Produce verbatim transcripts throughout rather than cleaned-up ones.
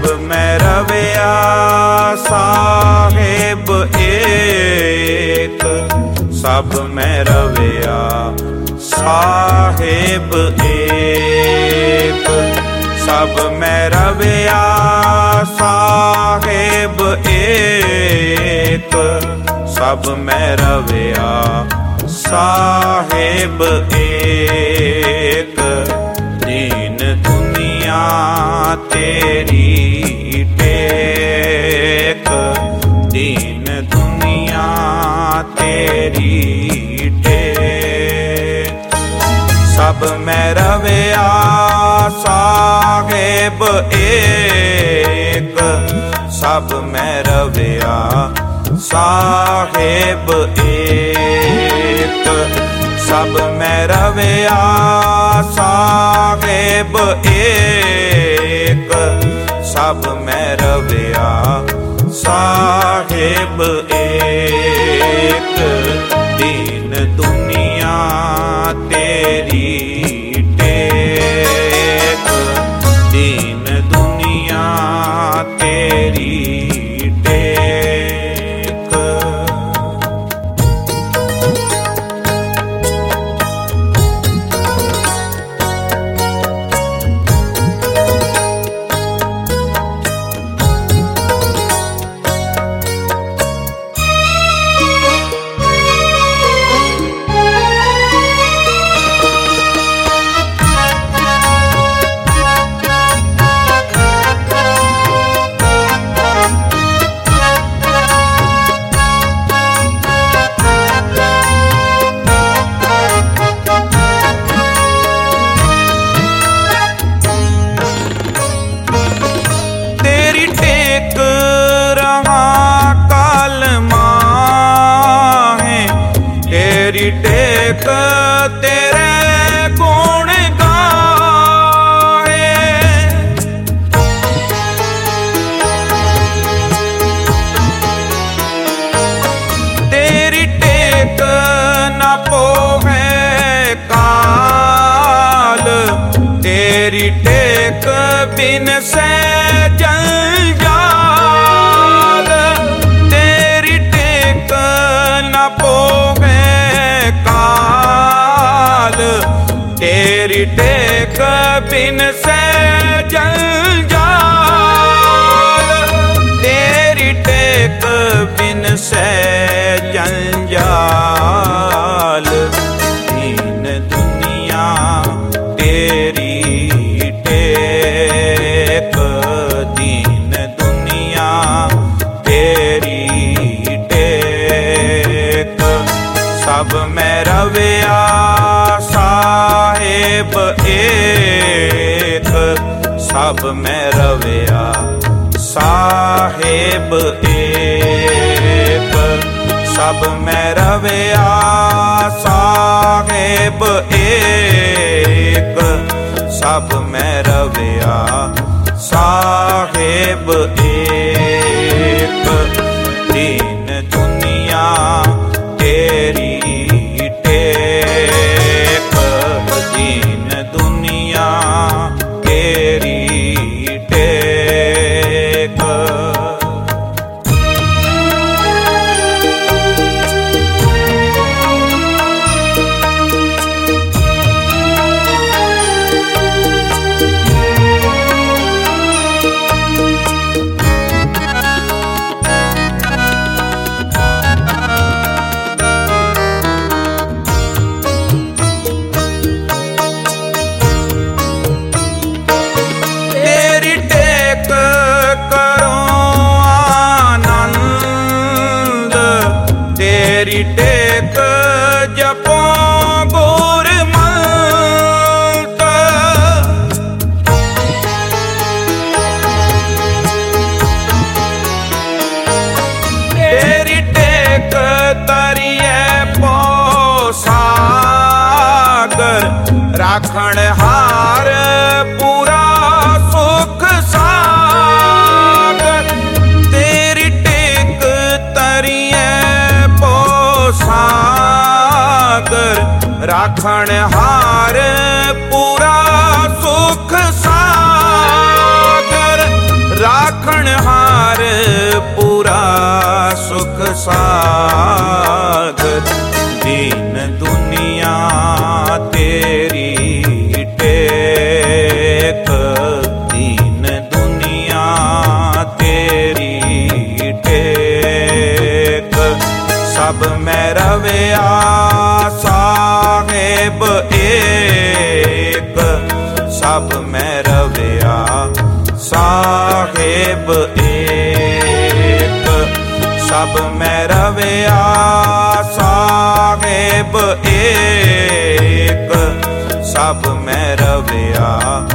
मैं रविया साहेब एक, सब मैं रविया साहेब एक, सब मैं रविया साहेब एक, सब मैं रविया साहेब एक। दीन दुनिया तेरी टेक, दीन दुनिया तेरी टेक, सब मैं रविया साहेब एक, सब मैं रविया साहेब एक, सब मैं रविया साहेब एक, सब मैं रविया साहेब एक। दीन दुनिया तेरी टेक, दीन दुनिया तेरी टेक तेरे गुण गाए, तेरी टेक न पोहे काल, तेरी टेक बिन से जंजाल, तेरी टेक न पोहे काल, तेरी टेक बिन से जंजाल, तेरी टेक बिन से जंजाल। दीन दुनिया तेरी टेक, दीन दुनिया तेरी टेक, सब मैं रविया साहेब एक, सब मैं रविया साहेब एक, सब मैं रविया साहेब एक, सब मैं रविया साहेब एक। दीन दुनिया तेरी टेक, दीन दुनिया तेरी टेक। तेरी टेक जपो गुर मंत्र, तेरी टेक तरिए पोसागर, राखण हार पूरा सुख सागर, तेरी टेक तरिए सागर, राखण हार पूरा सुख सागर, सागर, दीन दुनिया तेरी टेक, दीन दुनिया तेरी टेक। सब में रविया साहेब एक, सब में रविया साहेब एक, सब में रविया साहेब एक, सब में रविया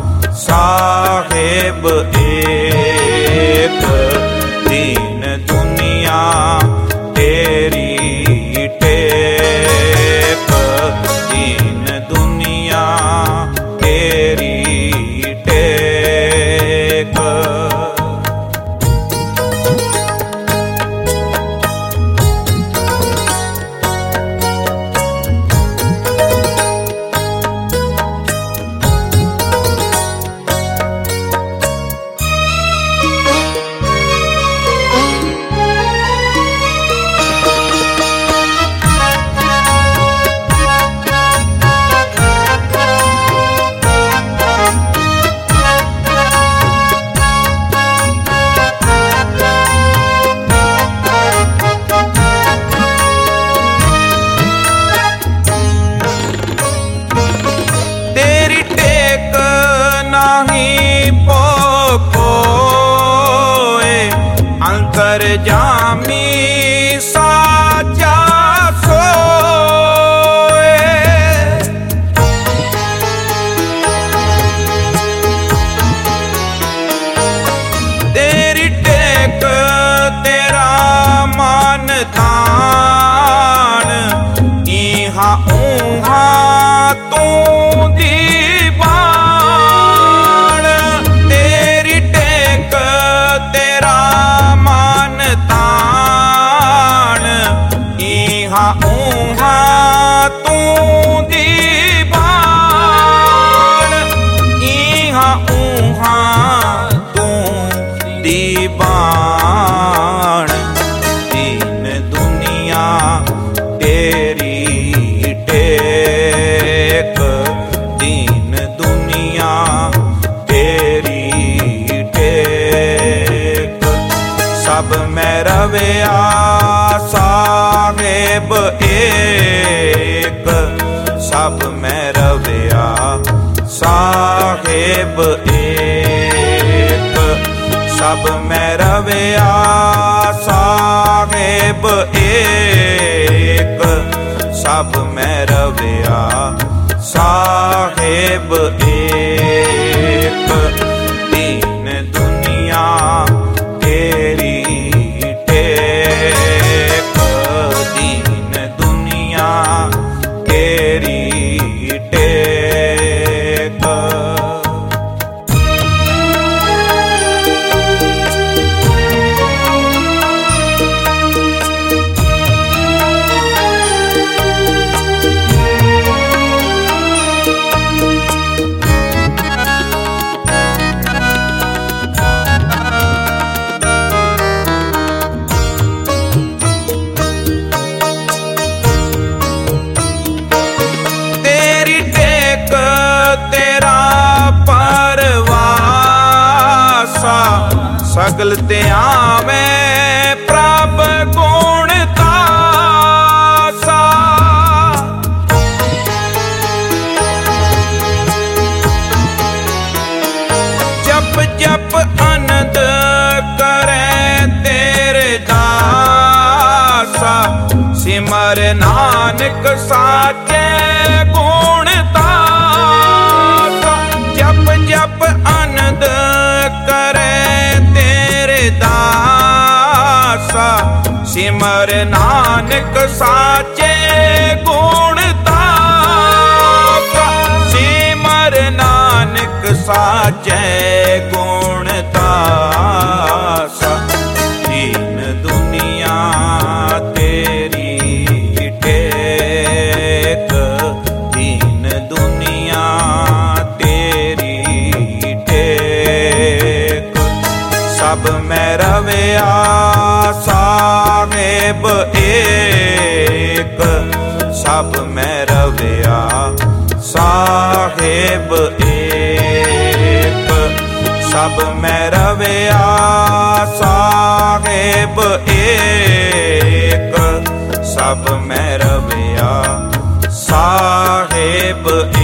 साहेब एक। दीन दुनिया तेरी टेक, दीन दुनिया तेरी टेक। अंतर जामी साचा सोए, तेरी टेक तेरा मान तान, इहा ऊहा तू दीवान। तेरी टेक तेरा तान, इहा ऊहा तू दीवान, इहा ऊहा तू दीवान। दीन दुनिया तेरी टेक, दीन दुनिया तेरी टेक। सब में रविया साहेब एक, सब में रविया साहेब एक, सब में रविया साहेब एक, सब में रविया साहेब एक। दीन दुनिया तेरी टेक, दीन दुनिया तेरी टेक। सगल ते आवे प्रभ गुण तासा, जप जप आनंद करे तेरे दासा। सिमर नानक साचे गुण तासा, जप जप आनंद करे दासा। सिमर नानक साचे गुण तासा, सिमर नानक साचे गुण तासा। दीन दुनिया तेरी टेक, दीन दुनिया तेरी टेक। सब मैं रविया साहेब एक, सब मैं रविया साहेब एक, सब मैं रविया साहेब एक, सब मैं रविया साहेब